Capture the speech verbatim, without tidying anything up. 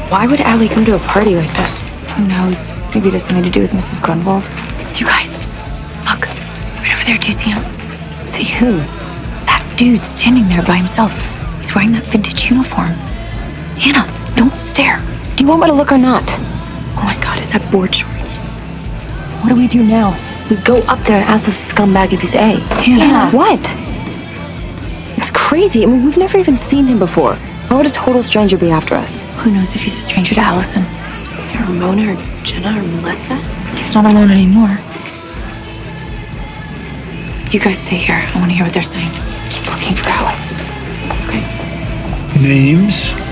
Why would Allie come to a party like this? Who knows? Maybe it has something to do with Missus Grunwald. You guys, look. Right over there, do you see him? See who? That dude standing there by himself. He's wearing that vintage uniform. Hannah, don't stare. Do you want me to look or not? Oh my god, is that board shorts? What do we do now? We go up there and ask this scumbag if he's A. Hannah. Hannah, what? It's crazy. I mean, we've never even seen him before. Why would a total stranger be after us? Who knows if he's a stranger to Allison? Or Ramona, or Jenna, or Melissa? He's not alone anymore. You guys stay here. I want to hear what they're saying. Keep looking for Allie. Okay. Names?